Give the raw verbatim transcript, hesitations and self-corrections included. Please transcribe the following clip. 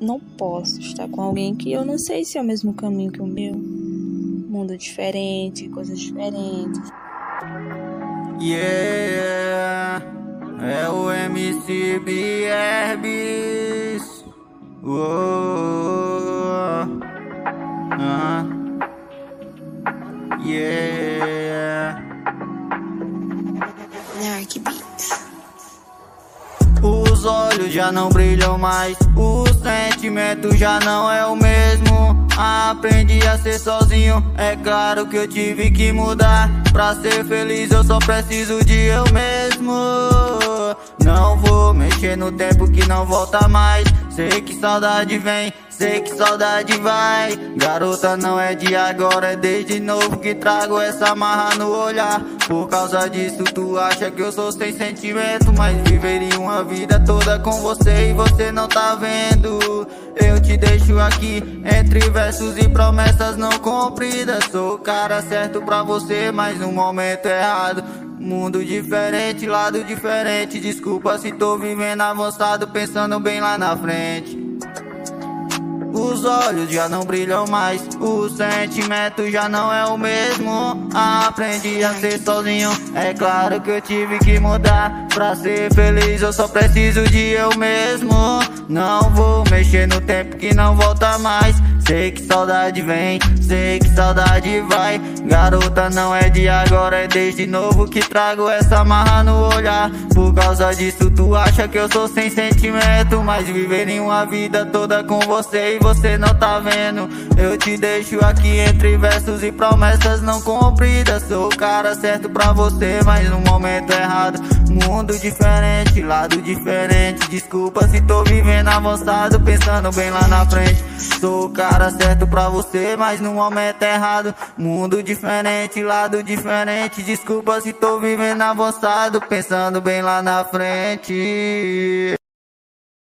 não posso estar com alguém que eu não sei se é o mesmo caminho que o meu. Mundo diferente, coisas diferentes. Yeah, é o M C Bierbis. Oh, ah, yeah. Narc Beats. Os olhos já não brilham mais, o sentimento já não é o mesmo. Aprendi a ser sozinho, é claro que eu tive que mudar. Pra ser feliz eu só preciso de eu mesmo. Não vou mexer no tempo que não volta mais. Sei que saudade vem, sei que saudade vai. Garota, não é de agora, é desde novo que trago essa marra no olhar. Por causa disso tu acha que eu sou sem sentimento, mas viveria uma vida toda com você e você não tá vendo. Eu te deixo aqui entre versos e promessas não cumpridas. Sou o cara certo pra você, mas no momento errado. Mundo diferente, lado diferente. Desculpa se tô vivendo avançado, pensando bem lá na frente. Os olhos já não brilham mais, o sentimento já não é o mesmo. Aprendi a ser sozinho, é claro que eu tive que mudar. Pra ser feliz eu só preciso de eu mesmo. Não vou mexer no tempo que não volta mais. Sei que saudade vem, sei que saudade vai. Garota, não é de agora, é desde novo que trago essa marra no olhar. Por causa disso tu acha que eu sou sem sentimento, mas viveria uma vida toda com você e você não tá vendo. Eu te deixo aqui entre versos e promessas não cumpridas. Sou o cara certo pra você, mas no momento errado. Mundo diferente, lado diferente. Desculpa se tô vivendo avançado, pensando bem lá na frente. Sou o cara certo pra você, mas no momento errado. Mundo diferente, lado diferente. Desculpa se tô vivendo avançado, pensando bem lá na frente.